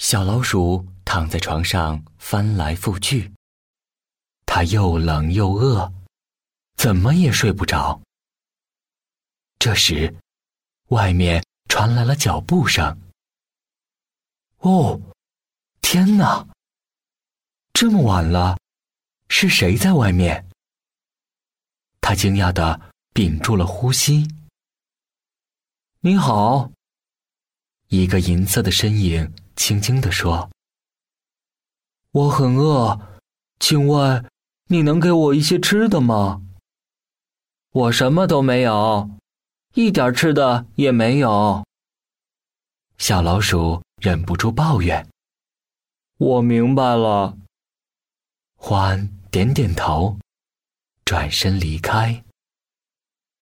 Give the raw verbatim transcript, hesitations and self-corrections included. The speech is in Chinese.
小老鼠躺在床上翻来覆去，它又冷又饿，怎么也睡不着。这时，外面传来了脚步声。哦，天哪！这么晚了，是谁在外面？他惊讶地屏住了呼吸。你好，一个银色的身影轻轻地说：我很饿，请问你能给我一些吃的吗？我什么都没有，一点吃的也没有。小老鼠忍不住抱怨。我明白了。獾点点头，转身离开。